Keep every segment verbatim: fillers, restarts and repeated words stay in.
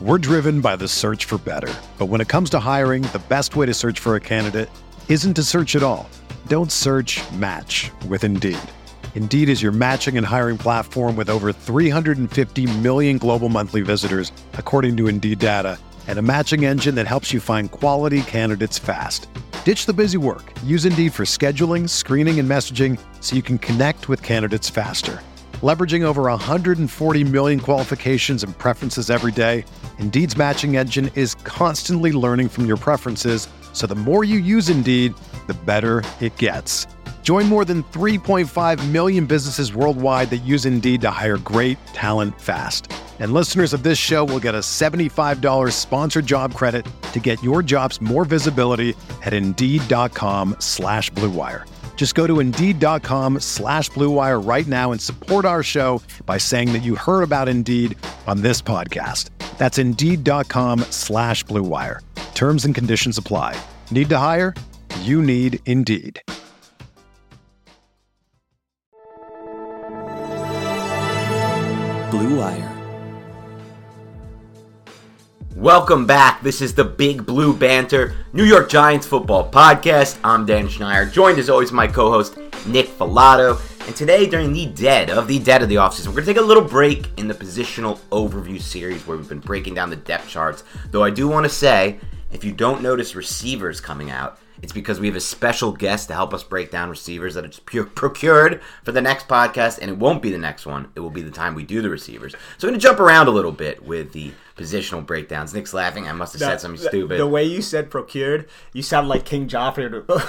We're driven by the search for better. But when it comes to hiring, the best way to search for a candidate isn't to search at all. Don't search, match with Indeed. Indeed is your matching and hiring platform with over three hundred fifty million global monthly visitors, according to Indeed data, and a matching engine that helps you find quality candidates fast. Ditch the busy work. Use Indeed for scheduling, screening, and messaging so you can connect with candidates faster. Leveraging over one hundred forty million qualifications and preferences every day, Indeed's matching engine is constantly learning from your preferences, so the more you use Indeed, the better it gets. Join more than three point five million businesses worldwide that use Indeed to hire great talent fast. And listeners of this show will get a seventy-five dollars sponsored job credit to get your jobs more visibility at Indeed.com slash Blue Wire. Just go to Indeed.com slash Blue Wire right now and support our show by saying that you heard about Indeed on this podcast. That's Indeed.com slash Blue Wire. Terms and conditions apply. Need to hire? You need Indeed. Blue Wire. Welcome back. This is the Big Blue Banter New York Giants football podcast. I'm Dan Schneider, joined as always by my co-host Nick Filato. And today, during the dead of the dead of the offseason, we're going to take a little break in the positional overview series where we've been breaking down the depth charts. Though I do want to say, if you don't notice receivers coming out, it's because we have a special guest to help us break down receivers that are just pure procured for the next podcast, and it won't be the next one. It will be the time we do the receivers. So I'm going to jump around a little bit with the positional breakdowns. Nick's laughing. I must have said something the, stupid. The way you said procured, you sound like King Joffrey.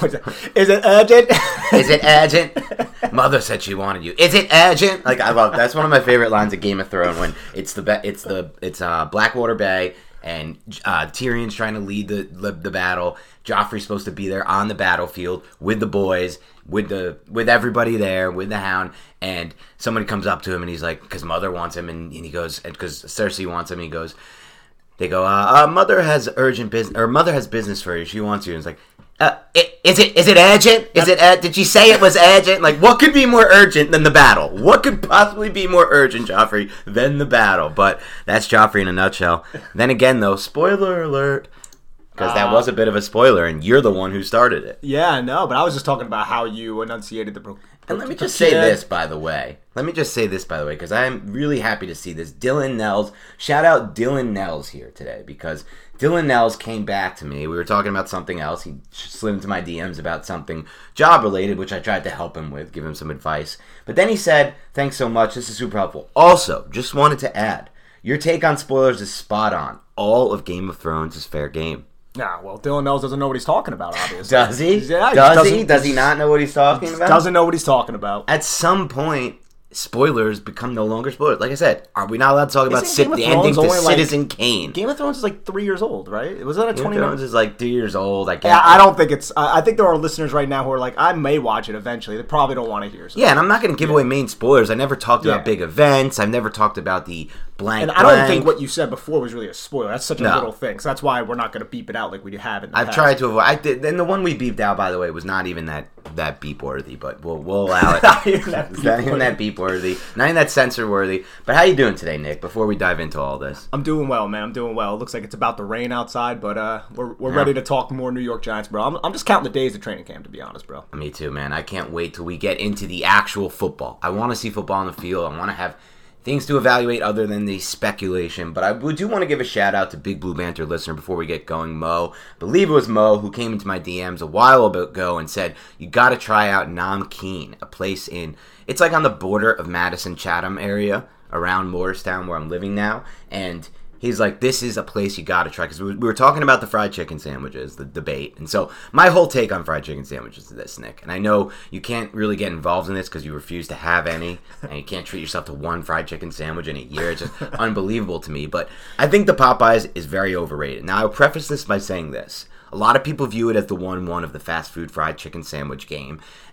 Is it urgent? Is it urgent? Mother said she wanted you. Is it urgent? Like, I love that's one of my favorite lines of Game of Thrones when it's the it's the it's uh, Blackwater Bay and uh, Tyrion's trying to lead the, the the battle. Joffrey's supposed to be there on the battlefield with the boys, with the with everybody there, with the Hound, and somebody comes up to him and he's like, because Mother wants him, and, and he goes, because Cersei wants him, and he goes, they go, uh, uh, Mother has urgent business, or Mother has business for you. She wants you. And it's like, uh, it, is it is it urgent? Is it? Uh, did she say it was urgent? Like, what could be more urgent than the battle? What could possibly be more urgent, Joffrey, than the battle? But that's Joffrey in a nutshell. Then again, though, spoiler alert. Because that was a bit of a spoiler, and you're the one who started it. Yeah, no, but I was just talking about how you enunciated the... Pro- and let me just say this, by the way. Let me just say this, by the way, because I'm really happy to see this. Dylan Nels, shout out Dylan Nels here today, because Dylan Nels came back to me. We were talking about something else. He slid into my D Ms about something job-related, which I tried to help him with, give him some advice. But then he said, thanks so much, this is super helpful. Also, just wanted to add, your take on spoilers is spot on. All of Game of Thrones is fair game. Nah, well, Dylan Nels doesn't know what he's talking about, obviously. Does he? Yeah, Does he? Does he not know what he's talking about? Doesn't know what he's talking about. At some point, spoilers become no longer spoilers. Like I said, are we not allowed to talk about Cit- the ending to Citizen like, Kane? Game of Thrones is like three years old, right? Was that a Game twenty? Game of Thrones is like three years old. I, yeah, I don't think it's... I think there are listeners right now who are like, I may watch it eventually. They probably don't want to hear something. Yeah, and I'm not going to give yeah. away main spoilers. I never talked about yeah. big events. I've never talked about the blank And I don't blank. think what you said before was really a spoiler. That's such a no. little thing. So that's why we're not going to beep it out like we have in the I've past. tried to avoid... I did, and the one we beeped out, by the way, was not even that, that beep-worthy, but we'll, we'll allow it. not even that beep-worthy. Not even that beep-worthy. Not even that censor-worthy. But how you doing today, Nick, before we dive into all this? I'm doing well, man. I'm doing well. It looks like it's about to rain outside, but uh, we're we're yeah. ready to talk more New York Giants, bro. I'm, I'm just counting the days of training camp, to be honest, bro. Me too, man. I can't wait till we get into the actual football. I want to see football on the field. I want to have things to evaluate other than the speculation. But I do want to give a shout out to Big Blue Banter listener before we get going, Mo. I believe it was Mo who came into my D Ms a while ago and said, you got to try out Namkeen, a place in, it's like on the border of Madison, Chatham area, around Morristown where I'm living now. And he's like, this is a place you got to try. Because we were talking about the fried chicken sandwiches, the debate. And so my whole take on fried chicken sandwiches is this, Nick. And I know you can't really get involved in this because you refuse to have any. And you can't treat yourself to one fried chicken sandwich in a year. It's just unbelievable to me. But I think the Popeyes is very overrated. Now, I'll preface this by saying this. A lot of people view it as the one one of the fast food fried chicken sandwich game.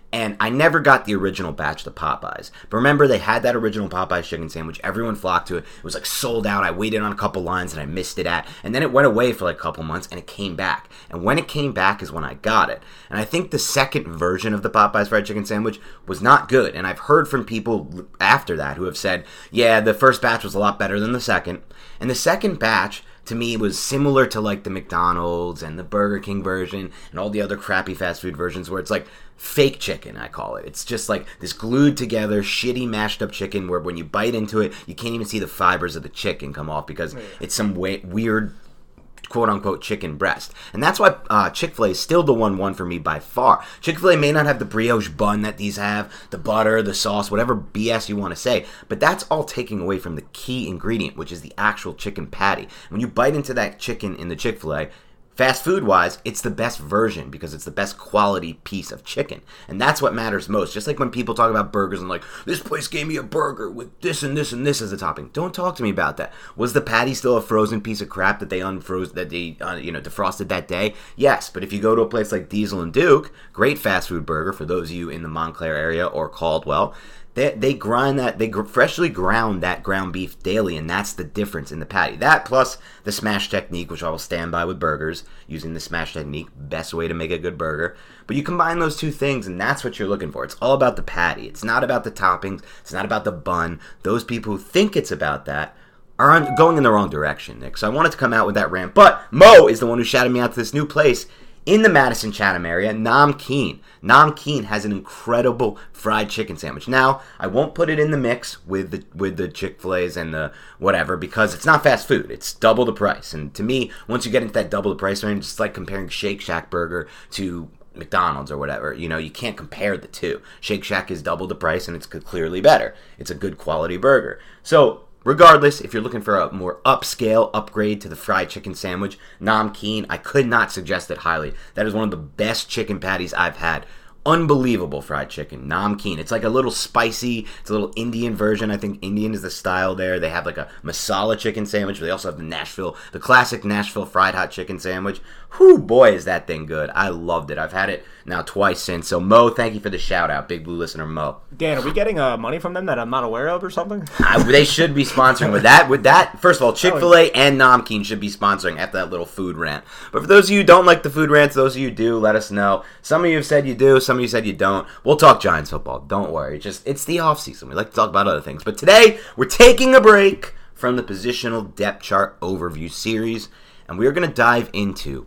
And I never got the original batch of the Popeyes. But remember, they had that original Popeyes chicken sandwich. Everyone flocked to it. It was like sold out. I waited on a couple lines and I missed it at. And then it went away for like a couple months and it came back. And when it came back is when I got it. And I think the second version of the Popeyes fried chicken sandwich was not good. And I've heard from people after that who have said, yeah, the first batch was a lot better than the second. And the second batch, to me, was similar to like the McDonald's and the Burger King version and all the other crappy fast food versions where it's like fake chicken, I call it. It's just like this glued together, shitty mashed up chicken where when you bite into it, you can't even see the fibers of the chicken come off because it's some way, weird quote-unquote chicken breast. And that's why uh, Chick-fil-A is still the one one for me by far. Chick-fil-A may not have the brioche bun that these have, the butter, the sauce, whatever B S you want to say, but that's all taking away from the key ingredient, which is the actual chicken patty. When you bite into that chicken in the Chick-fil-A, fast food-wise, it's the best version because it's the best quality piece of chicken. And that's what matters most. Just like when people talk about burgers and like, this place gave me a burger with this and this and this as a topping. Don't talk to me about that. Was the patty still a frozen piece of crap that they unfroze, that they, uh, you know, defrosted that day? Yes, but if you go to a place like Diesel and Duke, great fast food burger for those of you in the Montclair area or Caldwell, They, they grind that, they gr- freshly ground that ground beef daily, and that's the difference in the patty. That plus the smash technique, which I will stand by with burgers, using the smash technique, best way to make a good burger. But you combine those two things, and that's what you're looking for. It's all about the patty. It's not about the toppings. It's not about the bun. Those people who think it's about that are on, going in the wrong direction, Nick. So I wanted to come out with that rant. But Mo is the one who shouted me out to this new place in the Madison Chatham area, Namkeen. Namkeen has an incredible fried chicken sandwich. Now, I won't put it in the mix with the with the Chick-fil-A's and the whatever because it's not fast food. It's double the price. And to me, once you get into that double the price range, it's like comparing Shake Shack burger to McDonald's or whatever. You know, you can't compare the two. Shake Shack is double the price and it's clearly better. It's a good quality burger. So, regardless, if you're looking for a more upscale upgrade to the fried chicken sandwich, Namkeen, I could not suggest it highly. That is one of the best chicken patties I've had. Unbelievable fried chicken, Namkeen. It's like a little spicy, it's a little Indian version. I think Indian is the style there. They have like a masala chicken sandwich, but they also have the Nashville, the classic Nashville fried hot chicken sandwich. Whew, boy, is that thing good. I loved it. I've had it now twice since. So, Mo, thank you for the shout out. Big Blue listener, Mo. Dan, are we getting uh, money from them that I'm not aware of or something? I, they should be sponsoring with that. With that, first of all, Chick-fil-A and Namkeen should be sponsoring after that little food rant. But for those of you who don't like the food rants, those of you who do, let us know. Some of you have said you do. Some of you said you don't. We'll talk Giants football. Don't worry. Just it's the offseason. We like to talk about other things. But today, we're taking a break from the positional depth chart overview series, and we're going to dive into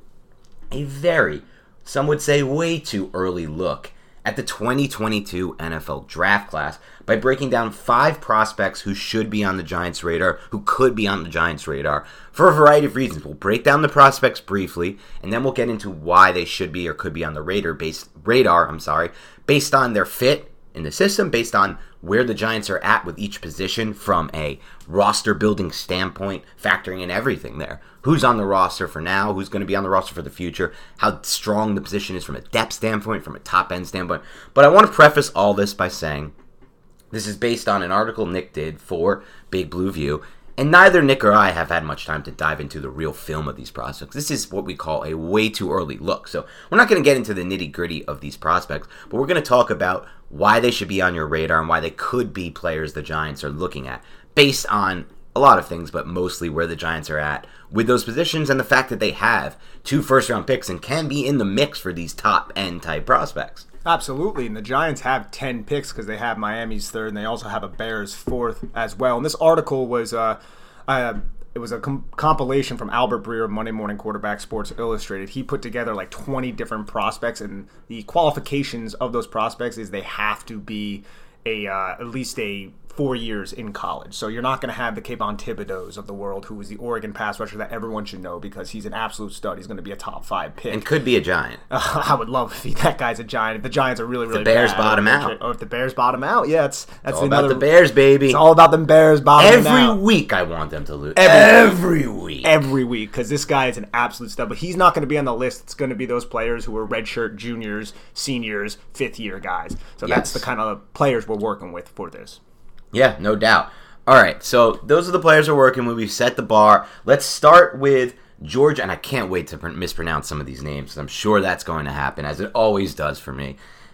a very, some would say way too early look at the twenty twenty-two N F L draft class by breaking down five prospects who should be on the Giants' radar, who could be on the Giants' radar, for a variety of reasons. We'll break down the prospects briefly, and then we'll get into why they should be or could be on the radar based radar, I'm sorry, based on their fit in the system, based on where the Giants are at with each position from a roster building standpoint, factoring in everything there. Who's on the roster for now, who's going to be on the roster for the future, how strong the position is from a depth standpoint, from a top-end standpoint. But I want to preface all this by saying this is based on an article Nick did for Big Blue View, and neither Nick or I have had much time to dive into the real film of these prospects. This is what we call a way too early look. So we're not going to get into the nitty-gritty of these prospects, but we're going to talk about why they should be on your radar and why they could be players the Giants are looking at, based on a lot of things, but mostly where the Giants are at with those positions and the fact that they have two first-round picks and can be in the mix for these top-end type prospects. Absolutely, and the Giants have ten picks because they have Miami's third, and they also have a Bears fourth as well. And this article was uh, uh, it was a com- compilation from Albert Breer of Monday Morning Quarterback Sports Illustrated. He put together like twenty different prospects, and the qualifications of those prospects is they have to be a uh, at least a four years in college. So you're not going to have the Kayvon Thibodeaux of the world, who is the Oregon pass rusher that everyone should know because he's an absolute stud. He's going to be a top five pick. And could be a Giant. Uh, I would love if he, that guy's a Giant. If the Giants are really, really the Bears bad, bottom out. Or if the Bears bottom out, yeah, it's that's it's all another, about the Bears, baby. It's all about them Bears bottoming Every out. week I want them to lose. Every, Every week. Every week, because this guy is an absolute stud. But he's not going to be on the list. It's going to be those players who are redshirt juniors, seniors, fifth-year guys. So yes. That's the kind of players we're working with for this. Yeah, no doubt. All right, so those are the players we're working with. We've set the bar. Let's start with George, and I can't wait to mispronounce some of these names, because I'm sure that's going to happen, as it always does for me.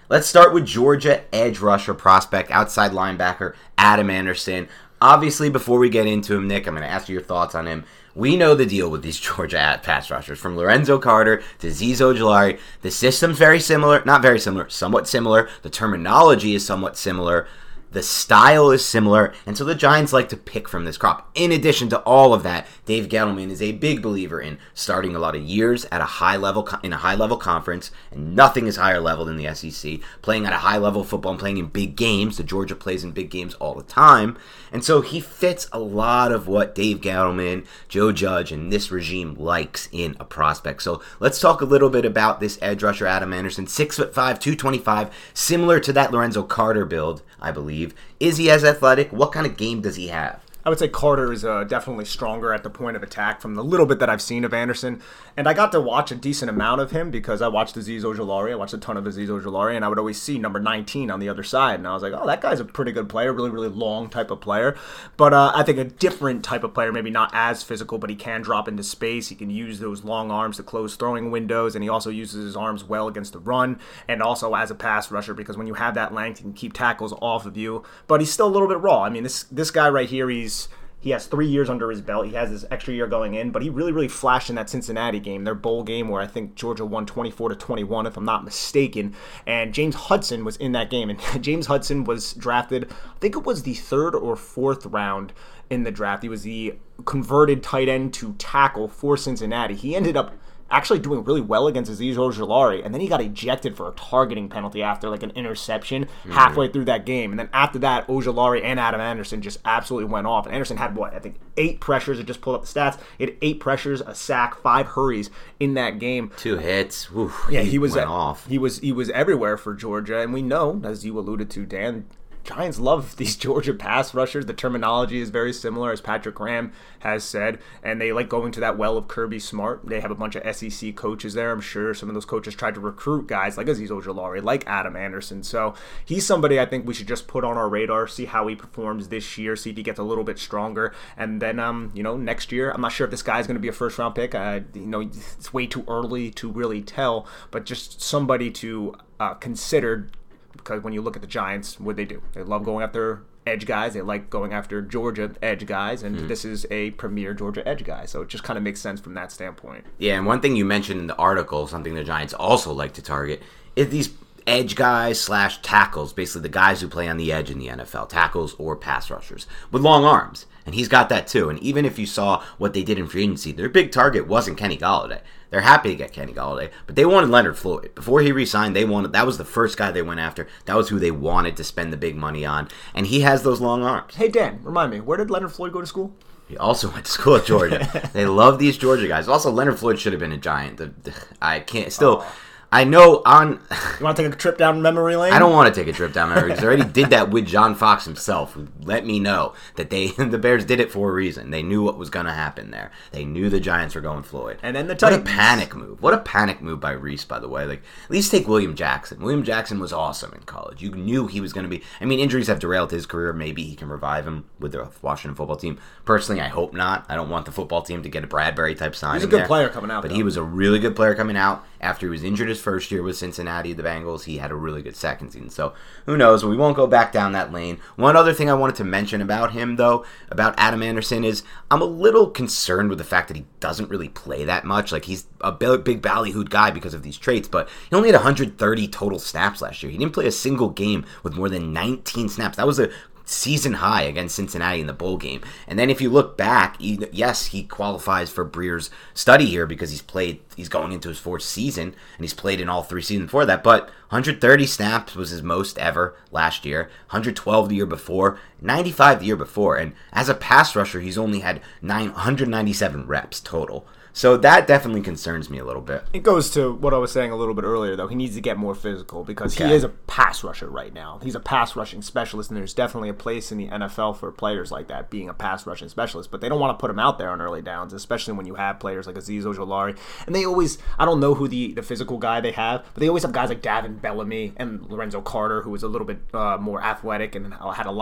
Let's start with Georgia edge rusher prospect, outside linebacker, Adam Anderson. Obviously, before we get into him, Nick, I'm going to ask you your thoughts on him. We know the deal with these Georgia pass rushers, from Lorenzo Carter to Azeez Ojulari. The system's very similar, not very similar, somewhat similar. The terminology is somewhat similar. The style is similar, and so the Giants like to pick from this crop. In addition to all of that, Dave Gettleman is a big believer in starting a lot of years at a high level in a high level conference, and nothing is higher level than the S E C. Playing at a high level football and playing in big games. The Georgia plays in big games all the time, and so he fits a lot of what Dave Gettleman, Joe Judge, and this regime likes in a prospect. So let's talk a little bit about this edge rusher, Adam Anderson, six foot five, two twenty-five, similar to that Lorenzo Carter build, I believe. Is he as athletic? What kind of game does he have? I would say Carter is uh, definitely stronger at the point of attack from the little bit that I've seen of Anderson. And I got to watch a decent amount of him because I watched Azeez Ojulari. I watched a ton of Azeez Ojulari, and I would always see number nineteen on the other side. And I was like, oh, that guy's a pretty good player, really, really long type of player. But uh, I think a different type of player, maybe not as physical, but he can drop into space. He can use those long arms to close throwing windows, and he also uses his arms well against the run and also as a pass rusher, because when you have that length, you can keep tackles off of you. But he's still a little bit raw. I mean, this this guy right here, he's... He has three years under his belt. He has this extra year going in, but he really, really flashed in that Cincinnati game, their bowl game, where I think Georgia won twenty-four to twenty-one, if I'm not mistaken. And James Hudson was in that game, and James Hudson was drafted, I think it was the third or fourth round in the draft. He was the converted tight end to tackle for Cincinnati. He ended up actually doing really well against Azeez Ojulari, and then he got ejected for a targeting penalty after like an interception mm-hmm. halfway through that game. And then after that, Ojulari and Adam Anderson just absolutely went off. And Anderson had, what, I think eight pressures. I just pulled up the stats. He had eight pressures, a sack, five hurries in that game. Two hits. Oof, yeah, he, he was went at, off. He was he was everywhere for Georgia, and we know, as you alluded to, Dan, Giants love these Georgia pass rushers. The terminology is very similar, as Patrick Graham has said, and they like going to that well of Kirby Smart. They have a bunch of S E C coaches there. I'm sure some of those coaches tried to recruit guys like Azeez Ojulari, like Adam Anderson. So he's somebody I think we should just put on our radar, see how he performs this year, see if he gets a little bit stronger, and then um you know next year, I'm not sure if this guy's going to be a first round pick. Uh, you know, it's way too early to really tell, but just somebody to uh, consider. Because when you look at the Giants, what they do, they love going after edge guys. They like going after Georgia edge guys, and mm-hmm. this is a premier Georgia edge guy. So it just kind of makes sense from that standpoint. Yeah, and one thing you mentioned in the article, something the Giants also like to target, is these edge guys slash tackles, basically the guys who play on the edge in the N F L, tackles or pass rushers, with long arms. And he's got that too. And even if you saw what they did in free agency, their big target wasn't Kenny Golladay. They're happy to get Kenny Golladay, but they wanted Leonard Floyd. Before he re-signed, they wanted that was the first guy they went after. That was who they wanted to spend the big money on. And he has those long arms. Hey, Dan, remind me, where did Leonard Floyd go to school? He also went to school at Georgia. They love these Georgia guys. Also, Leonard Floyd should have been a Giant. The, the, I can't still... Oh. I know on... You want to take a trip down memory lane? I don't want to take a trip down memory because I already did that with John Fox himself, who let me know that they the Bears did it for a reason. They knew what was going to happen there. They knew the Giants were going Floyd. And then the Titans. What a panic move. What a panic move by Reese, by the way. Like, at least take William Jackson. William Jackson was awesome in college. You knew he was going to be... I mean, injuries have derailed his career. Maybe he can revive him with the Washington football team. Personally, I hope not. I don't want the football team to get a Bradbury-type signing. He's a good there. player coming out, But though. he was a really good player coming out. After he was injured his first year with Cincinnati, the Bengals, he had a really good second season. So who knows? We won't go back down that lane. One other thing I wanted to mention about him, though, about Adam Anderson, is I'm a little concerned with the fact that he doesn't really play that much. Like, he's a big ballyhooed guy because of these traits, but he only had one hundred thirty total snaps last year. He didn't play a single game with more than nineteen snaps. That was a season high against Cincinnati in the bowl game. And then if you look back, he, yes, he qualifies for Breer's study here because he's played, he's going into his fourth season, and he's played in all three seasons before that, but one hundred thirty snaps was his most ever last year, one hundred twelve the year before, ninety-five the year before, and as a pass rusher, he's only had nine hundred ninety-seven reps total. So that definitely concerns me a little bit. It goes to what I was saying a little bit earlier, though. He needs to get more physical because okay. he is a pass rusher right now. He's a pass rushing specialist, and there's definitely a place in the N F L for players like that, being a pass rushing specialist. But they don't want to put him out there on early downs, especially when you have players like Azeez Ojulari. And they always, I don't know who the, the physical guy they have, but they always have guys like Davin Bellamy and Lorenzo Carter, who was a little bit uh, more athletic and had a lot more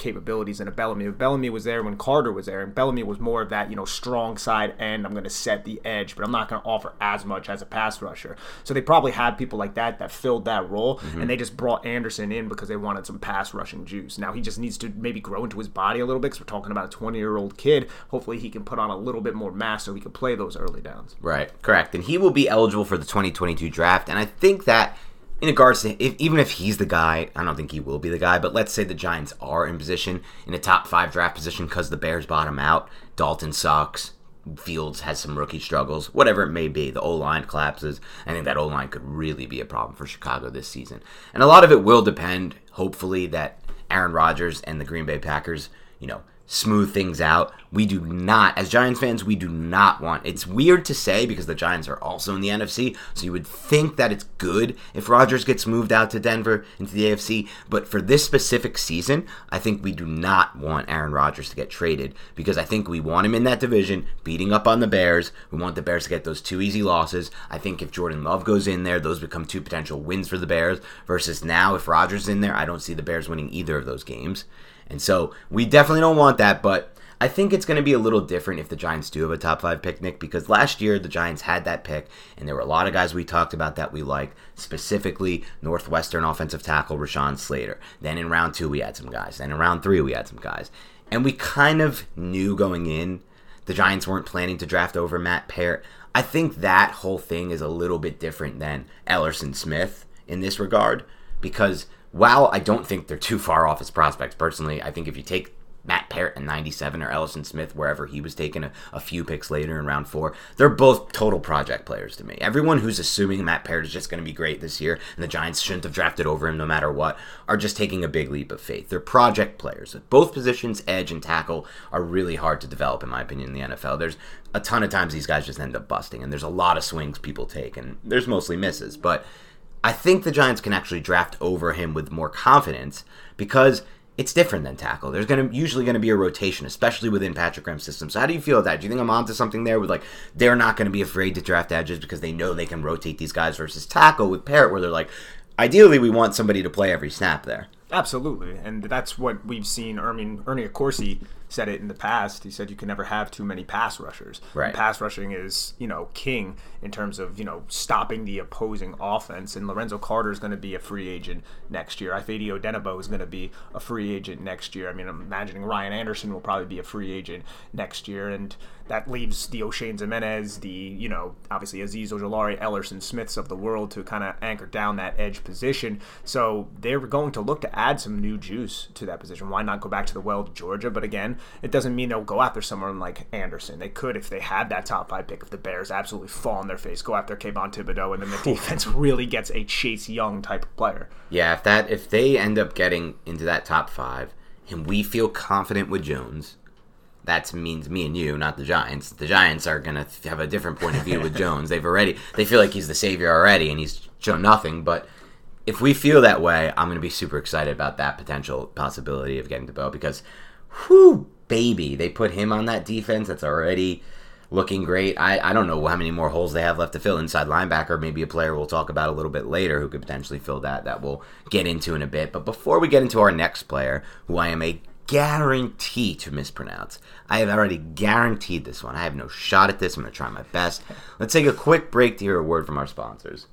capabilities than a Bellamy. Bellamy was there when Carter was there, and Bellamy was more of that, you know, strong side end. I'm going to set the edge, but I'm not going to offer as much as a pass rusher. So they probably had people like that that filled that role, mm-hmm. and they just brought Anderson in because they wanted some pass rushing juice. Now he just needs to maybe grow into his body a little bit because we're talking about a twenty-year-old kid. Hopefully he can put on a little bit more mass so he can play those early downs. Right, correct. And he will be eligible for the twenty twenty-two draft, and I think that in regards to, if, even if he's the guy, I don't think he will be the guy, but let's say the Giants are in position, in a top five draft position because the Bears bottom out, Dalton sucks, Fields has some rookie struggles, whatever it may be, the O-line collapses, I think that O-line could really be a problem for Chicago this season. And a lot of it will depend, hopefully, that Aaron Rodgers and the Green Bay Packers, you know, smooth things out. We do not, as Giants fans, we do not want, it's weird to say because the Giants are also in the N F C, so you would think that it's good if Rodgers gets moved out to Denver into the A F C, but for this specific season, I think we do not want Aaron Rodgers to get traded because I think we want him in that division, beating up on the Bears. We want the Bears to get those two easy losses. I think if Jordan Love goes in there, those become two potential wins for the Bears versus now if Rodgers is in there, I don't see the Bears winning either of those games. And so we definitely don't want that, but I think it's going to be a little different if the Giants do have a top five pick, Nick, because last year the Giants had that pick, and there were a lot of guys we talked about that we liked, specifically Northwestern offensive tackle Rashawn Slater. Then in round two we had some guys. Then in round three we had some guys. And we kind of knew going in the Giants weren't planning to draft over Matt Peart. I think that whole thing is a little bit different than Ellerson Smith in this regard, because while I don't think they're too far off as prospects, personally, I think if you take Matt Peart in ninety-seven or Ellerson Smith, wherever he was taken a, a few picks later in round four, they're both total project players to me. Everyone who's assuming Matt Peart is just going to be great this year and the Giants shouldn't have drafted over him no matter what are just taking a big leap of faith. They're project players. Both positions, edge and tackle, are really hard to develop, in my opinion, in the N F L. There's a ton of times these guys just end up busting, and there's a lot of swings people take, and there's mostly misses. But I think the Giants can actually draft over him with more confidence because it's different than tackle. There's going to usually going to be a rotation, especially within Patrick Graham's system. So how do you feel about that? Do you think I'm onto something there with, like, they're not going to be afraid to draft edges because they know they can rotate these guys versus tackle with Peart, where they're like, ideally we want somebody to play every snap there. Absolutely, and that's what we've seen. I mean, Ernie Accorsi said it in the past. He said you can never have too many pass rushers. Right. And pass rushing is, you know, king in terms of, you know, stopping the opposing offense. And Lorenzo Carter is going to be a free agent next year. Ifeadi Odenigbo is going to be a free agent next year. I mean, I'm imagining Ryan Anderson will probably be a free agent next year, and that leaves the O'Shane Ximines, the, you know, obviously Azeez Ojulari, Ellerson Smiths of the world to kind of anchor down that edge position. So they're going to look to add some new juice to that position. Why not go back to the well to Georgia? But again, it doesn't mean they'll go after someone like Anderson. They could if they had that top five pick. If the Bears absolutely fall on their face, go after Kayvon Thibodeau, and then the defense really gets a Chase Young type of player. Yeah, if that if they end up getting into that top five, and we feel confident with Jones, that means me and you, not the Giants. The Giants are going to have a different point of view with Jones. They've already they feel like he's the savior already, and he's shown nothing. But if we feel that way, I'm going to be super excited about that potential possibility of getting to Bo because, whew, baby, they put him on that defense that's already looking great. I, I don't know how many more holes they have left to fill. Inside linebacker, maybe a player we'll talk about a little bit later who could potentially fill that, that we'll get into in a bit. But before we get into our next player, who I am a guarantee to mispronounce, I have already guaranteed this one. I have no shot at this. I'm going to try my best. Let's take a quick break to hear a word from our sponsors.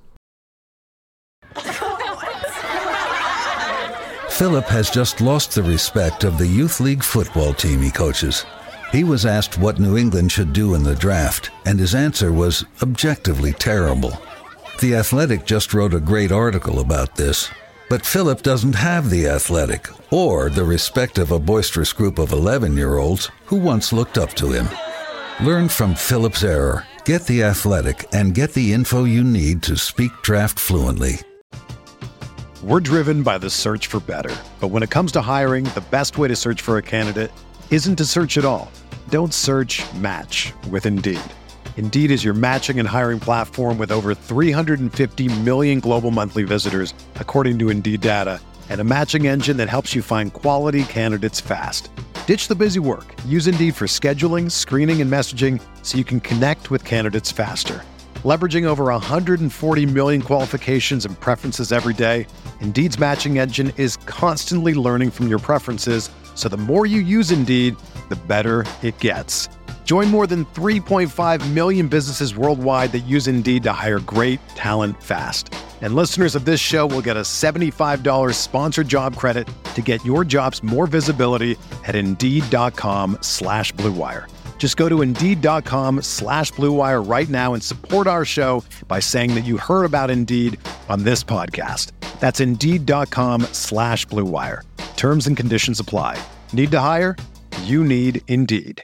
Philip has just lost the respect of the youth league football team he coaches. He was asked what New England should do in the draft, and his answer was objectively terrible. The Athletic just wrote a great article about this, but Philip doesn't have the Athletic or the respect of a boisterous group of eleven-year-olds who once looked up to him. Learn from Philip's error, get the Athletic, and get the info you need to speak draft fluently. We're driven by the search for better. But when it comes to hiring, the best way to search for a candidate isn't to search at all. Don't search, match with Indeed. Indeed is your matching and hiring platform with over three hundred fifty million global monthly visitors, according to Indeed data, and a matching engine that helps you find quality candidates fast. Ditch the busy work. Use Indeed for scheduling, screening, and messaging so you can connect with candidates faster. Leveraging over one hundred forty million qualifications and preferences every day, Indeed's matching engine is constantly learning from your preferences, So the more you use Indeed, the better it gets. Join more than three point five million businesses worldwide that use Indeed to hire great talent fast. And listeners of this show will get a seventy-five dollars sponsored job credit to get your jobs more visibility at Indeed.com slash Blue Wire. Just go to Indeed.com slash Blue Wire right now and support our show by saying that you heard about Indeed on this podcast. That's Indeed.com slash Blue Wire. Terms and conditions apply. Need to hire? You need Indeed.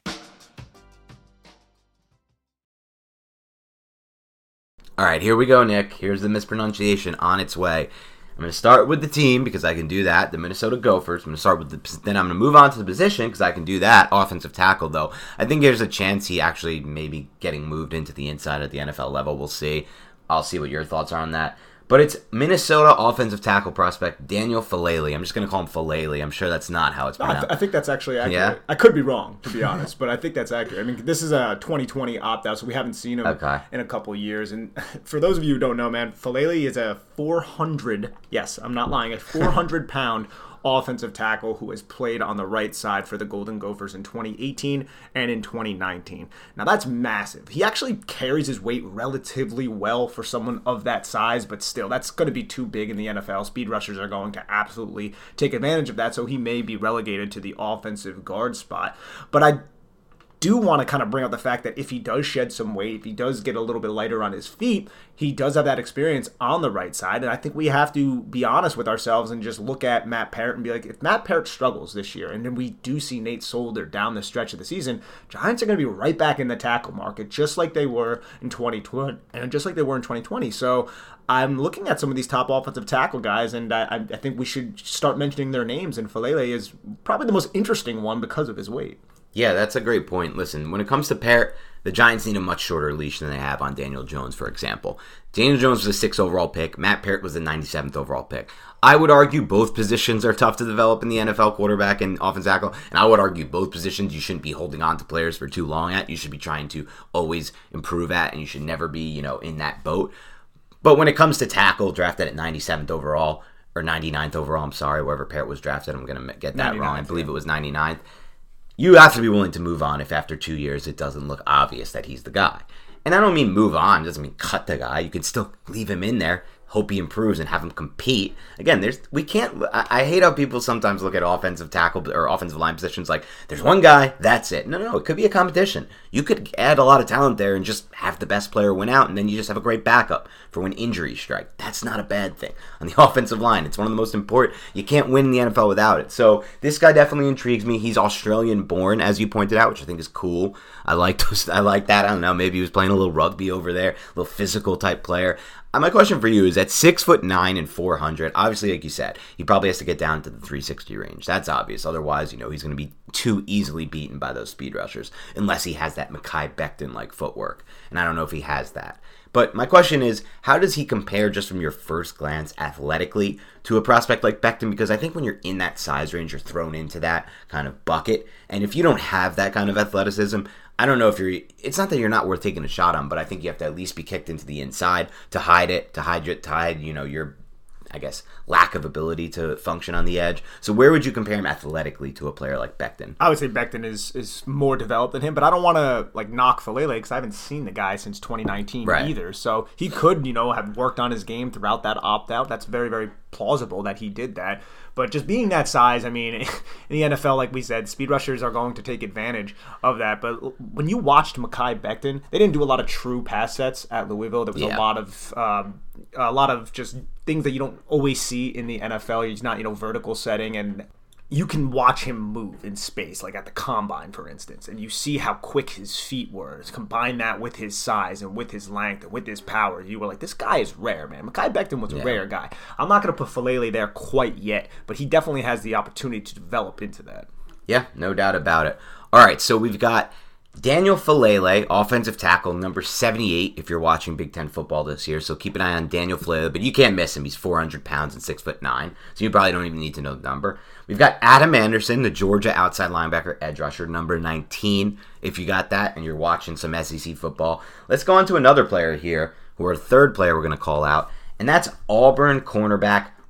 All right, here we go, Nick. Here's the mispronunciation on its way. I'm going to start with the team because I can do that, the Minnesota Gophers. I'm going to start with the, then I'm going to move on to the position because I can do that, offensive tackle, though. I think there's a chance he actually maybe getting moved into the inside at the N F L level. We'll see. I'll see what your thoughts are on that. But it's Minnesota offensive tackle prospect Daniel Faalele. I'm just going to call him Faalele. I'm sure that's not how it's No, I, pronounced. th- I think that's actually accurate. Yeah? I could be wrong, to be honest, but I think that's accurate. I mean, this is a twenty twenty opt-out, so we haven't seen him Okay. in a couple years. And for those of you who don't know, man, Faalele is a four hundred, yes, I'm not lying, a four hundred pound offensive tackle who has played on the right side for the Golden Gophers in twenty eighteen and in twenty nineteen. Now, that's massive. He actually carries his weight relatively well for someone of that size, but still, that's going to be too big in the N F L. Speed rushers are going to absolutely take advantage of that, so he may be relegated to the offensive guard spot. But I do want to kind of bring up the fact that if he does shed some weight, if he does get a little bit lighter on his feet, he does have that experience on the right side. And I think we have to be honest with ourselves and just look at Matt Parrott and be like, if Matt Parrott struggles this year, and then we do see Nate Solder down the stretch of the season, Giants are going to be right back in the tackle market, just like they were in twenty twenty, and just like they were in twenty twenty. So I'm looking at some of these top offensive tackle guys, and I, I think we should start mentioning their names, and Faalele is probably the most interesting one because of his weight. Yeah, that's a great point. Listen, when it comes to Parrott, the Giants need a much shorter leash than they have on Daniel Jones, for example. Daniel Jones was a sixth overall pick. Matt Parrott was the ninety-seventh overall pick. I would argue both positions are tough to develop in the N F L, quarterback and offensive tackle. And I would argue both positions you shouldn't be holding on to players for too long at. You should be trying to always improve at, and you should never be, you know, in that boat. But when it comes to tackle, drafted at ninety-seventh overall, or ninety-ninth overall, I'm sorry, wherever Parrott was drafted, I'm going to get that wrong. I believe it was ninety-ninth. You have to be willing to move on if after two years it doesn't look obvious that he's the guy. And I don't mean move on, it doesn't mean cut the guy. You can still leave him in there, hope he improves, and have him compete. Again, there's we can't. I, I hate how people sometimes look at offensive tackle or offensive line positions like there's one guy, that's it. No, no, it could be a competition. You could add a lot of talent there and just have the best player win out, and then you just have a great backup for when injuries strike. That's not a bad thing on the offensive line. It's one of the most important. You can't win in the N F L without it. So this guy definitely intrigues me. He's Australian-born, as you pointed out, which I think is cool. I like those, I like that. I don't know. Maybe he was playing a little rugby over there, a little physical type player. Uh, my question for you is at six foot nine and four hundred. Obviously, like you said, he probably has to get down to the three sixty range. That's obvious. Otherwise, you know, he's going to be too easily beaten by those speed rushers unless he has that Mekhi Becton like footwork. And I don't know if he has that. But my question is, how does he compare just from your first glance athletically to a prospect like Becton? Because I think when you're in that size range, you're thrown into that kind of bucket. And if you don't have that kind of athleticism, I don't know if you're, it's not that you're not worth taking a shot on, but I think you have to at least be kicked into the inside to hide it, to hide, to hide, you know, your, I guess, lack of ability to function on the edge. So where would you compare him athletically to a player like Becton? I would say Becton is is more developed than him, but I don't want to like knock Faalele because I haven't seen the guy since twenty nineteen right. either. So he could, you know, have worked on his game throughout that opt-out. That's very, very plausible that he did that. But just being that size, I mean, in the N F L, like we said, speed rushers are going to take advantage of that. But when you watched Mekhi Becton, they didn't do a lot of true pass sets at Louisville. There was yeah. a lot of um, a lot of just things that you don't always see in the N F L. He's not, you know, vertical setting, and you can watch him move in space, like at the combine, for instance, and you see how quick his feet were. Combine that with his size and with his length and with his power. You were like, this guy is rare, man. Mekhi Becton was yeah. a rare guy. I'm not going to put Faalele there quite yet, but he definitely has the opportunity to develop into that. Yeah, no doubt about it. All right, so we've got Daniel Faalele, offensive tackle, number seventy-eight, if you're watching Big Ten football this year. So keep an eye on Daniel Faalele, but you can't miss him. He's four hundred pounds and six foot nine, so you probably don't even need to know the number. We've got Adam Anderson, the Georgia outside linebacker, edge rusher, number nineteen, if you got that and you're watching some S E C football. Let's go on to another player here, who are a third player we're going to call out, and that's Auburn cornerback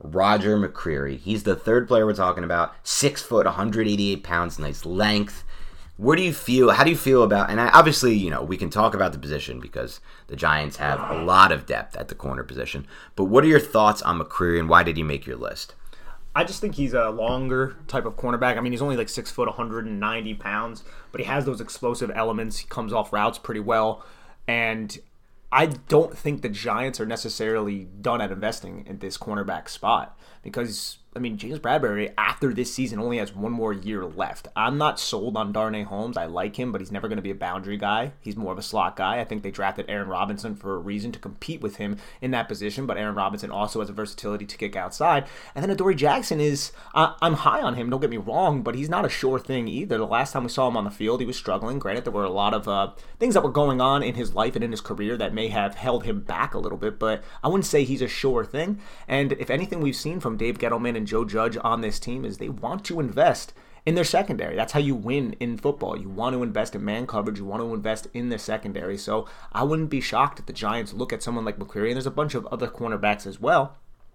Roger McCreary. He's the third player we're talking about. Six foot, one hundred eighty-eight pounds, nice length. Where do you feel, how do you feel about, and I, obviously, you know, we can talk about the position because the Giants have a lot of depth at the corner position, but what are your thoughts on McCreary and why did he make your list? I just think he's a longer type of cornerback. I mean, he's only like six foot, one hundred ninety pounds, but he has those explosive elements. He comes off routes pretty well, and I don't think the Giants are necessarily done at investing in this cornerback spot because, I mean, James Bradberry, after this season, only has one more year left. I'm not sold on Darnay Holmes. I like him, but he's never going to be a boundary guy. He's more of a slot guy. I think they drafted Aaron Robinson for a reason to compete with him in that position, but Aaron Robinson also has a versatility to kick outside. And then Adoree Jackson is, uh, I'm high on him, don't get me wrong, but he's not a sure thing either. The last time we saw him on the field, he was struggling. Granted, there were a lot of uh, things that were going on in his life and in his career that may have held him back a little bit, but I wouldn't say he's a sure thing. And if anything we've seen from Dave Gettleman and Joe Judge on this team is they want to invest in their secondary. That's how you win in football. You want to invest in man coverage. You want to invest in the secondary. So I wouldn't be shocked if the Giants look at someone like McCreary, and there's a bunch of other cornerbacks as well.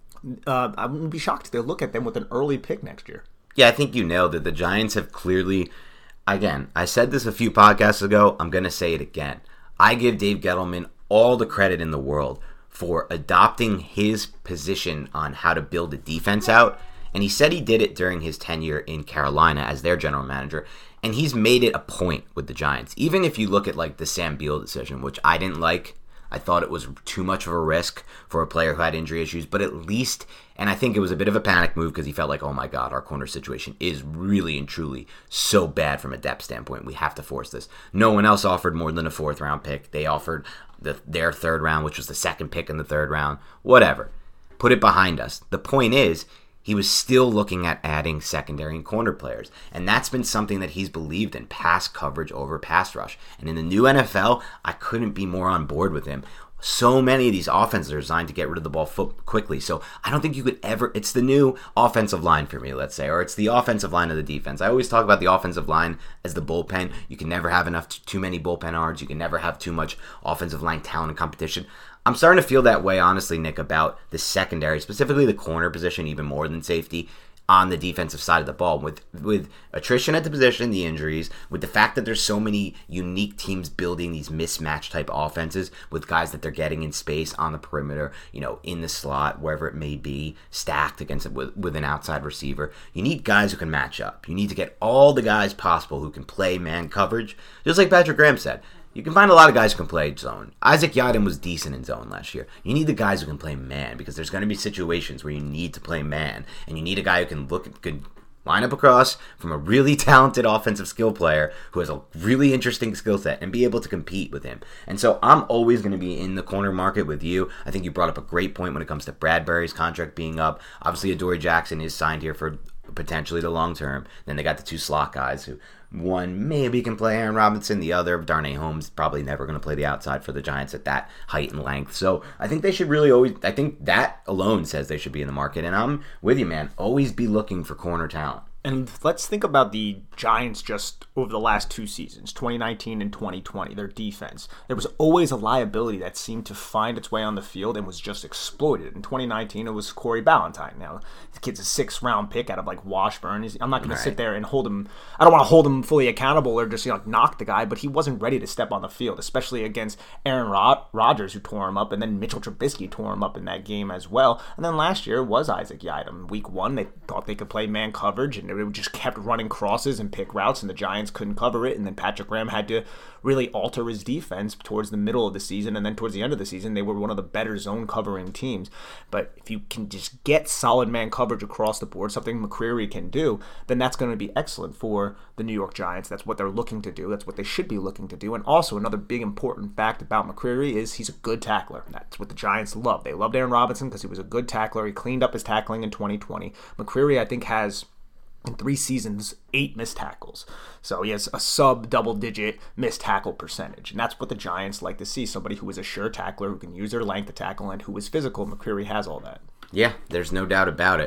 Uh, I wouldn't be shocked if they look at them with an early pick next year. Yeah, I think you nailed it. The Giants have clearly, again, I said this a few podcasts ago. I'm going to say it again. I give Dave Gettleman all the credit in the world for adopting his position on how to build a defense out. And he said he did it during his tenure in Carolina as their general manager. And he's made it a point with the Giants. Even if you look at like the Sam Beal decision, which I didn't like. I thought it was too much of a risk for a player who had injury issues. But at least, and I think it was a bit of a panic move because he felt like, oh my God, our corner situation is really and truly so bad from a depth standpoint. We have to force this. No one else offered more than a fourth round pick. They offered the, their third round, which was the second pick in the third round. Whatever. Put it behind us. The point is, he was still looking at adding secondary and corner players. And that's been something that he's believed in, pass coverage over pass rush. And in the new N F L, I couldn't be more on board with him. So many of these offenses are designed to get rid of the ball quickly. So I don't think you could ever, it's the new offensive line for me, let's say, or it's the offensive line of the defense. I always talk about the offensive line as the bullpen. You can never have enough, too many bullpen arms. You can never have too much offensive line talent and competition. I'm starting to feel that way, honestly, Nick, about the secondary, specifically the corner position, even more than safety, on the defensive side of the ball. With with attrition at the position, the injuries, with the fact that there's so many unique teams building these mismatch type offenses with guys that they're getting in space on the perimeter, you know, in the slot, wherever it may be, stacked against with, with an outside receiver. You need guys who can match up. You need to get all the guys possible who can play man coverage, just like Patrick Graham said. You can find a lot of guys who can play zone. Isaac Yiadom was decent in zone last year. You need the guys who can play man because there's going to be situations where you need to play man, and you need a guy who can look could line up across from a really talented offensive skill player who has a really interesting skill set and be able to compete with him. And so I'm always going to be in the corner market with you. I think you brought up a great point when it comes to Bradberry's contract being up. Obviously, Adoree Jackson is signed here for potentially the long term. Then they got the two slot guys who one maybe can play Aaron Robinson, the other Darnay Holmes probably never going to play the outside for the Giants at that height and length. So I think they should really always, I think that alone says they should be in the market. And I'm with you, man. Always be looking for corner talent. And let's think about the Giants just over the last two seasons, twenty nineteen and twenty twenty, their defense. There was always a liability that seemed to find its way on the field and was just exploited. In twenty nineteen, it was Corey Ballentine. Now, the kid's a sixth-round pick out of, like, Washburn. He's, I'm not going right. to sit there and hold him. I don't want to hold him fully accountable or just, you know, knock the guy, but he wasn't ready to step on the field, especially against Aaron Rod- Rodgers, who tore him up, and then Mitchell Trubisky tore him up in that game as well. And then last year was Isaac Yiadom. Week one, they thought they could play man coverage, and it just kept running crosses and pick routes, and the Giants couldn't cover it, and then Patrick Graham had to really alter his defense towards the middle of the season, and then towards the end of the season, they were one of the better zone covering teams. But if you can just get solid man coverage across the board, something McCreary can do, then that's going to be excellent for the New York Giants. That's what they're looking to do. That's what they should be looking to do. And also, another big important fact about McCreary is he's a good tackler. That's what the Giants love. They loved Aaron Robinson because he was a good tackler. He cleaned up his tackling in twenty twenty. McCreary, I think, has in three seasons, eight missed tackles. So he has a sub-double-digit missed tackle percentage. And that's what the Giants like to see, somebody who is a sure tackler, who can use their length to tackle, and who is physical. McCreary has all that. Yeah, there's no doubt about it.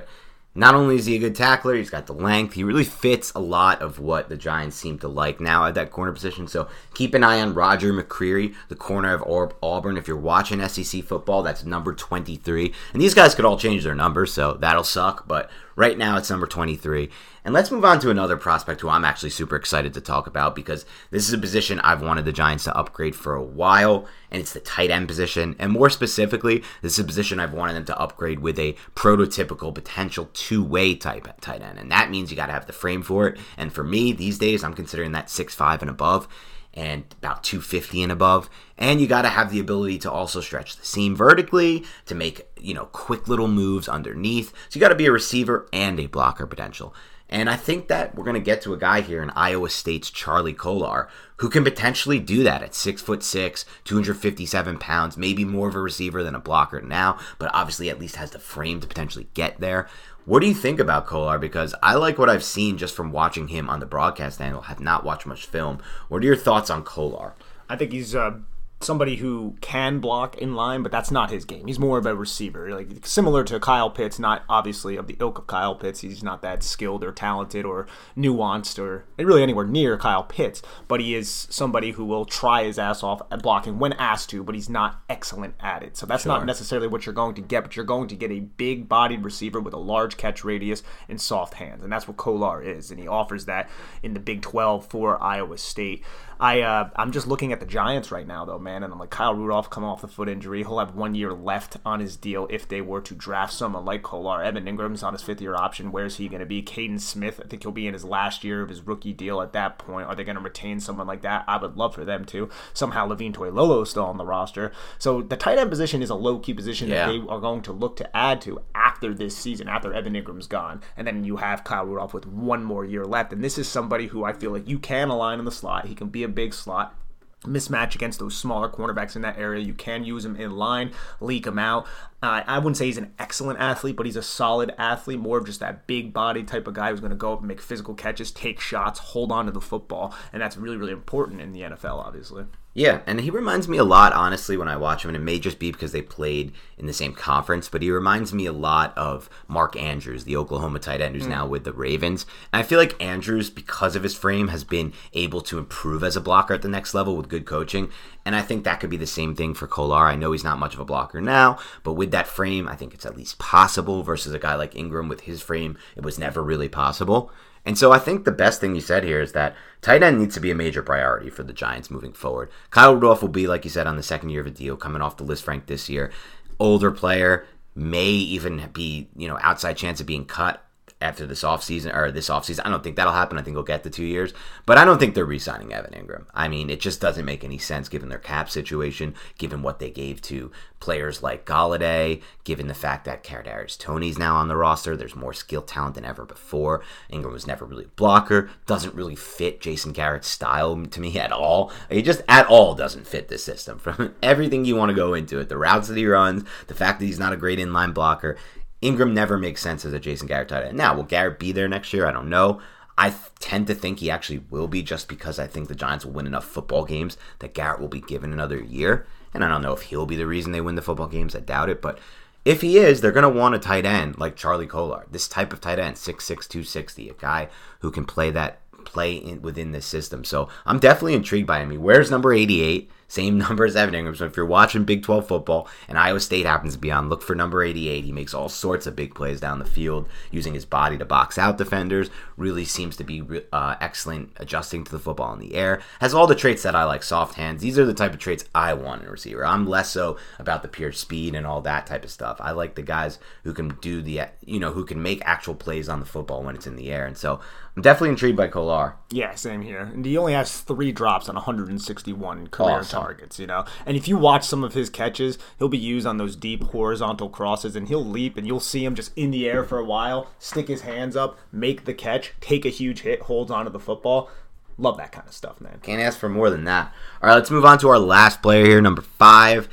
Not only is he a good tackler, he's got the length. He really fits a lot of what the Giants seem to like now at that corner position. So keep an eye on Roger McCreary, the corner of Auburn. If you're watching S E C football, that's number twenty-three. And these guys could all change their numbers, so that'll suck. But right now it's number twenty-three. And let's move on to another prospect who I'm actually super excited to talk about, because this is a position I've wanted the Giants to upgrade for a while, and it's the tight end position. And more specifically, this is a position I've wanted them to upgrade with a prototypical potential two-way type tight end. And that means you got to have the frame for it. And for me, these days, I'm considering that six five and above, and about two fifty and above. And you got to have the ability to also stretch the seam vertically, to make, you know, quick little moves underneath. So you got to be a receiver and a blocker potential. And I think that we're going to get to a guy here in Iowa State's Charlie Kolar, who can potentially do that at six foot six, two hundred fifty-seven pounds, maybe more of a receiver than a blocker now, but obviously at least has the frame to potentially get there. What do you think about Kolar? Because I like what I've seen just from watching him on the broadcast angle. Have not watched much film. What are your thoughts on Kolar? I think he's uh, somebody who can block in line, but that's not his game. He's more of a receiver, like similar to Kyle Pitts, not obviously of the ilk of Kyle Pitts. He's not that skilled or talented or nuanced or really anywhere near Kyle Pitts, but he is somebody who will try his ass off at blocking when asked to, but he's not excellent at it. So that's sure. not necessarily what you're going to get, but you're going to get a big-bodied receiver with a large catch radius and soft hands, and that's what Kolar is, and he offers that in the Big twelve for Iowa State. I, uh, I'm just looking at the Giants right now, though, man, and I'm like, Kyle Rudolph coming off the foot injury. He'll have one year left on his deal if they were to draft someone like Kolar. Evan Ingram's on his fifth-year option. Where's he going to be? Caden Smith, I think he'll be in his last year of his rookie deal at that point. Are they going to retain someone like that? I would love for them to. Somehow Levine Toilolo is still on the roster. So the tight end position is a low-key position yeah. that they are going to look to add to after this season, after Evan Ingram's gone. And then you have Kyle Rudolph with one more year left. And this is somebody who I feel like you can align in the slot. He can be a big slot mismatch against those smaller cornerbacks in that area. You can use him in line, leak him out. Uh, I wouldn't say he's an excellent athlete, but he's a solid athlete, more of just that big body type of guy who's going to go up and make physical catches, take shots, hold on to the football, and that's really, really important in the N F L, obviously. Yeah, and he reminds me a lot, honestly, when I watch him, and it may just be because they played in the same conference, but he reminds me a lot of Mark Andrews, the Oklahoma tight end who's mm. now with the Ravens. And I feel like Andrews, because of his frame, has been able to improve as a blocker at the next level with good coaching, and I think that could be the same thing for Kolar. I know he's not much of a blocker now, but with that frame, I think it's at least possible, versus a guy like Ingram with his frame, it was never really possible. And so I think the best thing you said here is that tight end needs to be a major priority for the Giants moving forward. Kyle Rudolph will be, like you said, on the second year of a deal, coming off the list rank this year. Older player, may even be, you know, outside chance of being cut after this offseason, or this offseason. I don't think that'll happen. I think he'll get the two years. But I don't think they're re-signing Evan Ingram. I mean, it just doesn't make any sense given their cap situation, given what they gave to players like Golladay, given the fact that Kadarius Toney's now on the roster. There's more skill talent than ever before. Ingram was never really a blocker. Doesn't really fit Jason Garrett's style to me at all. He just at all doesn't fit this system. From everything you want to go into it, the routes that he runs, the fact that he's not a great inline blocker, Ingram never makes sense as a Jason Garrett tight end. Now, will Garrett be there next year? I don't know. I th- tend to think he actually will be, just because I think the Giants will win enough football games that Garrett will be given another year. And I don't know if he'll be the reason they win the football games. I doubt it. But if he is, they're going to want a tight end like Charlie Kolar. This type of tight end, six six, two sixty, a guy who can play that play in, within this system. So I'm definitely intrigued by him. He wears number eighty-eight. Same number as Evan Ingram. So if you're watching Big twelve football and Iowa State happens to be on, look for number eighty-eight. He makes all sorts of big plays down the field using his body to box out defenders. Really seems to be uh, excellent adjusting to the football in the air. Has all the traits that I like. Soft hands. These are the type of traits I want in a receiver. I'm less so about the pure speed and all that type of stuff. I like the guys who can do the, you know, who can make actual plays on the football when it's in the air. And so I'm definitely intrigued by Kolar. Yeah, same here. And he only has three drops on one hundred sixty-one career awesome. targets, you know. And if you watch some of his catches, he'll be used on those deep horizontal crosses, and he'll leap, and you'll see him just in the air for a while, stick his hands up, make the catch, take a huge hit, holds onto the football. Love that kind of stuff, man. Can't ask for more than that. All right, let's move on to our last player here, number five.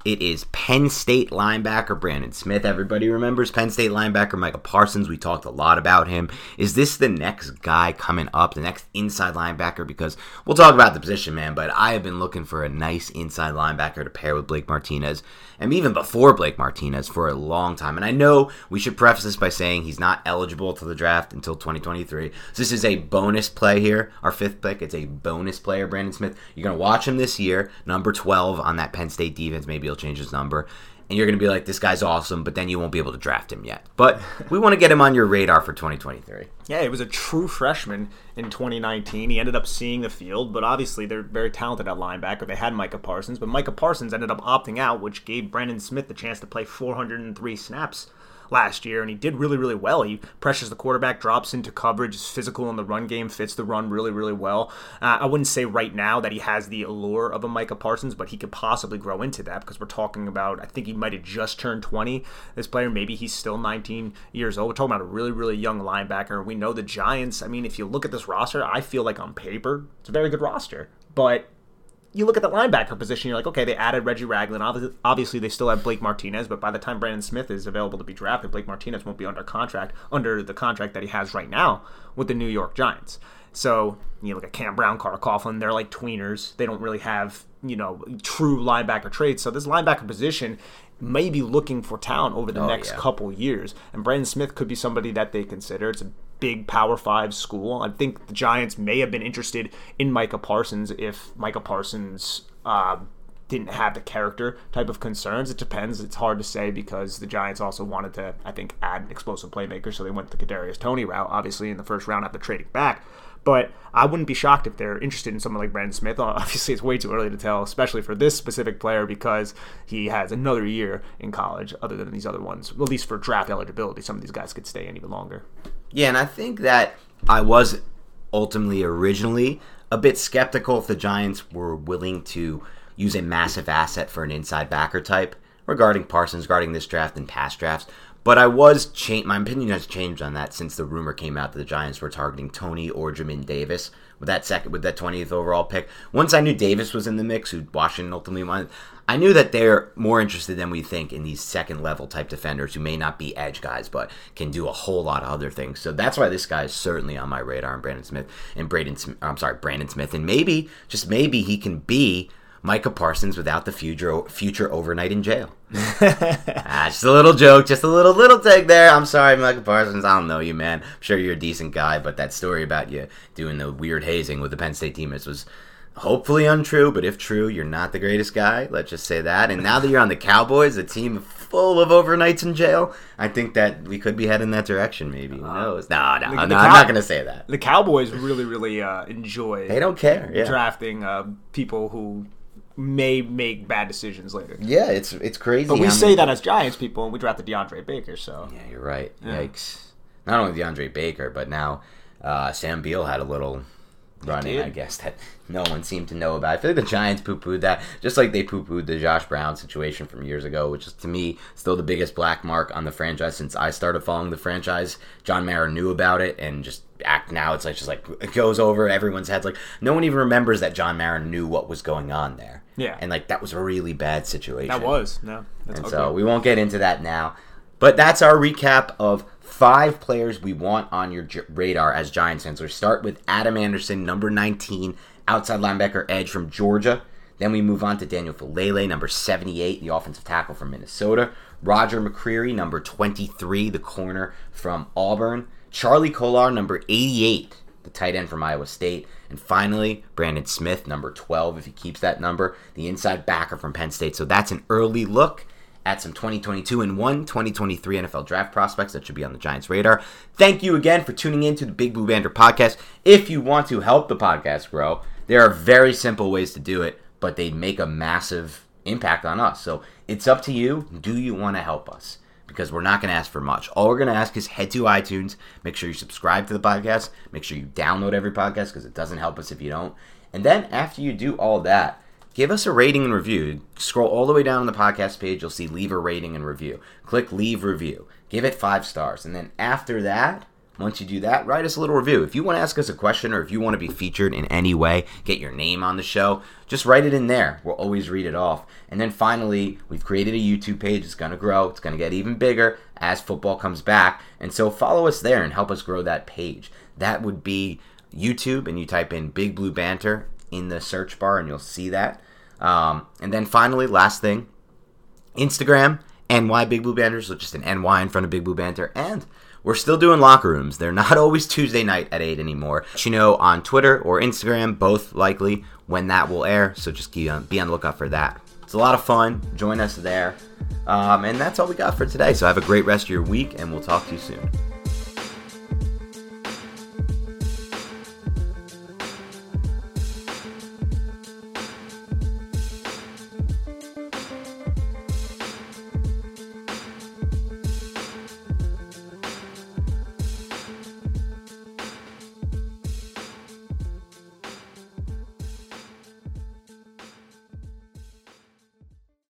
It is Penn State linebacker Brandon Smith. Everybody remembers Penn State linebacker Micah Parsons. We talked a lot about him. Is this the next guy coming up, the next inside linebacker? Because we'll talk about the position, man, but I have been looking for a nice inside linebacker to pair with Blake Martinez, and even before Blake Martinez, for a long time. And I know we should preface this by saying he's not eligible to the draft until twenty twenty-three. So this is a bonus play here, our fifth pick. It's a bonus player, Brandon Smith. You're going to watch him this year, number twelve on that Penn State defense. Maybe he'll change his number, and you're going to be like, this guy's awesome, but then you won't be able to draft him yet. But we want to get him on your radar for twenty twenty-three. Yeah, he was a true freshman in twenty nineteen. He ended up seeing the field, but obviously they're very talented at linebacker. They had Micah Parsons, but Micah Parsons ended up opting out, which gave Brandon Smith the chance to play four hundred three snaps last year, and he did really, really well. He pressures the quarterback, drops into coverage, is physical in the run game, fits the run really, really well. Uh, I wouldn't say right now that he has the allure of a Micah Parsons, but he could possibly grow into that because we're talking about, I think he might have just turned twenty, this player. Maybe he's still nineteen years old. We're talking about a really, really young linebacker. We know the Giants, I mean, if you look at this roster, I feel like on paper, it's a very good roster, but you look at the linebacker position, you're like, okay, they added Reggie Ragland. Obviously, they still have Blake Martinez, but by the time Brandon Smith is available to be drafted, Blake Martinez won't be under contract, under the contract that he has right now with the New York Giants. So, you look at Cam Brown, Carter Coughlin, they're like tweeners. They don't really have, you know, true linebacker traits. So this linebacker position may be looking for talent over the oh, next yeah. couple years. And Brandon Smith could be somebody that they consider. It's a big Power Five school. I think the Giants may have been interested in Micah Parsons if Micah Parsons uh, didn't have the character type of concerns. It depends. It's hard to say because the Giants also wanted to, I think, add an explosive playmaker, so they went the Kadarius Toney route, obviously, in the first round after trading back. But I wouldn't be shocked if they're interested in someone like Brandon Smith. Obviously, it's way too early to tell, especially for this specific player because he has another year in college other than these other ones, at least for draft eligibility. Some of these guys could stay in even longer. Yeah, and I think that I was ultimately originally a bit skeptical if the Giants were willing to use a massive asset for an inside backer type regarding Parsons, regarding this draft and past drafts. But I was cha- my opinion has changed on that since the rumor came out that the Giants were targeting Toney or Jamin Davis with that second with that twentieth overall pick. Once I knew Davis was in the mix, who Washington ultimately wanted, I knew that they're more interested than we think in these second level type defenders who may not be edge guys but can do a whole lot of other things. So that's why this guy is certainly on my radar, and Brandon Smith and Braden I'm sorry, Brandon Smith, and maybe just maybe he can be Micah Parsons without the future future overnight in jail. ah, just a little joke, just a little little take there. I'm sorry, Micah Parsons. I don't know you, man. I'm sure you're a decent guy, but that story about you doing the weird hazing with the Penn State teammates was hopefully untrue. But if true, you're not the greatest guy. Let's just say that. And now that you're on the Cowboys, a team full of overnights in jail, I think that we could be heading that direction. Maybe who knows? No, no, the, no. The I'm Cow- not going to say that. The Cowboys really, really uh, enjoy. They don't care. Yeah. Drafting uh, people who may make bad decisions later. Yeah, it's it's crazy. But we say many... that as Giants people, and we drafted DeAndre Baker, so... Yeah, you're right. Yeah. Yikes. Not only DeAndre Baker, but now uh, Sam Beal had a little run-in, I guess, that no one seemed to know about. I feel like the Giants poo-pooed that, just like they poo-pooed the Josh Brown situation from years ago, which is, to me, still the biggest black mark on the franchise since I started following the franchise. John Mara knew about it, and just act now, it's like just like it goes over everyone's heads. Like, no one even remembers that John Mara knew what was going on there. Yeah. And, like, that was a really bad situation. That was. No. That's and okay. so we won't get into that now. But that's our recap of five players we want on your j- radar as Giants fans. We start with Adam Anderson, number nineteen, outside linebacker edge from Georgia. Then we move on to Daniel Falele, number seventy-eight, the offensive tackle from Minnesota. Roger McCreary, number twenty-three, the corner from Auburn. Charlie Kolar, number eighty-eight, the tight end from Iowa State. And finally, Brandon Smith, number twelve, if he keeps that number, the inside backer from Penn State. So that's an early look at some twenty twenty-two and one twenty twenty-three N F L draft prospects that should be on the Giants' radar. Thank you again for tuning in to the Big Blue Banter podcast. If you want to help the podcast grow, there are very simple ways to do it, but they make a massive impact on us. So it's up to you. Do you want to help us? Because we're not going to ask for much. All we're going to ask is head to iTunes, make sure you subscribe to the podcast, make sure you download every podcast because it doesn't help us if you don't. And then after you do all that, give us a rating and review. Scroll all the way down on the podcast page, you'll see leave a rating and review. Click leave review. Give it five stars. And then after that, Once you do that, write us a little review. If you want to ask us a question or if you want to be featured in any way, get your name on the show, just write it in there. We'll always read it off. And then finally, we've created a YouTube page. It's going to grow. It's going to get even bigger as football comes back. And so follow us there and help us grow that page. That would be YouTube, and you type in Big Blue Banter in the search bar, and you'll see that. Um, and then finally, last thing, Instagram, N Y Big Blue Banter, so just an N Y in front of Big Blue Banter. And we're still doing locker rooms. They're not always Tuesday night at eight anymore. You know, on Twitter or Instagram, both likely when that will air. So just be on, be on the lookout for that. It's a lot of fun. Join us there. Um, and that's all we got for today. So have a great rest of your week, and we'll talk to you soon.